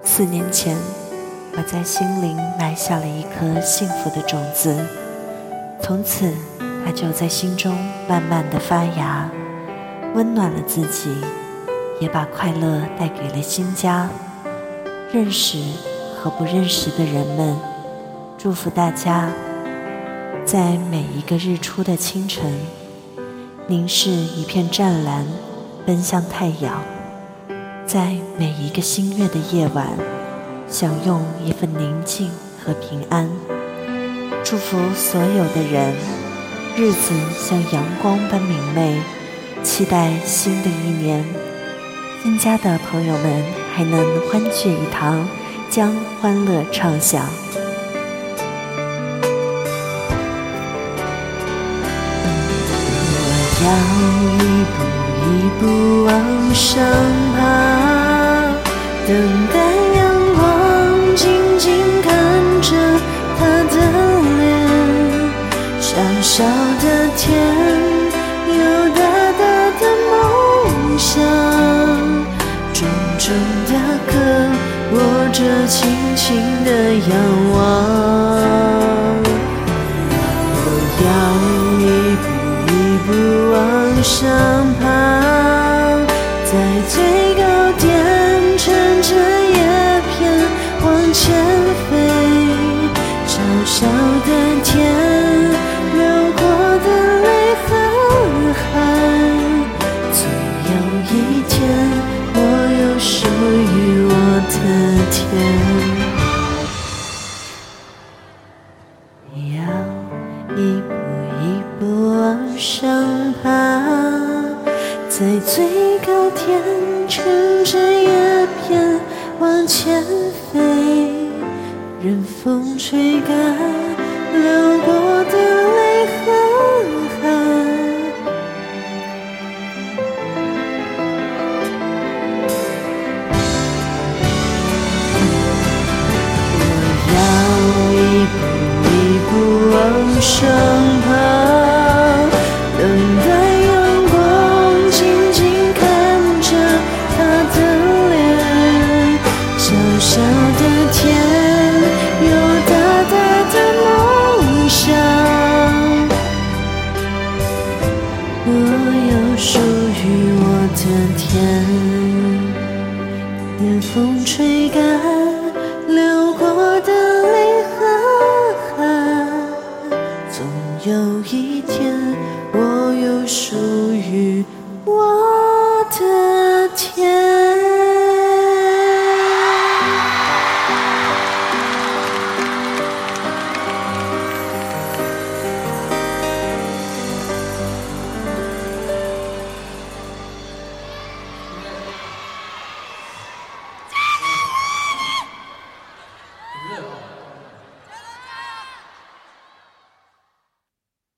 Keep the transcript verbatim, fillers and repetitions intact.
四年前，我在心灵埋下了一颗幸福的种子，从此它就在心中慢慢地发芽，温暖了自己，也把快乐带给了新家，认识和不认识的人们。祝福大家在每一个日出的清晨，凝视一片湛蓝，奔向太阳；在每一个新月的夜晚，享用一份宁静和平安。祝福所有的人，日子像阳光般明媚，期待新的一年，新家的朋友们还能欢聚一堂，将欢乐畅享。 我要一步一步往上爬，等待阳光，静静看着他的脸，小小的天，有大大的梦想，重重的壳，握着轻轻的仰望。我要一步一步往上爬，在最高点乘着叶片往前飞，小小的天，流过的泪和汗，总有一天我有属于我的天。要一步一步往上爬，在最高点乘着叶片往前飞，任风吹干流过的泪和汗。我要一步一步往上爬，等待阳光，静静看着他的脸，小小的天，有大大的梦想，我有属于我的天，任风吹干流过的泪和汗，总有一天我有属于我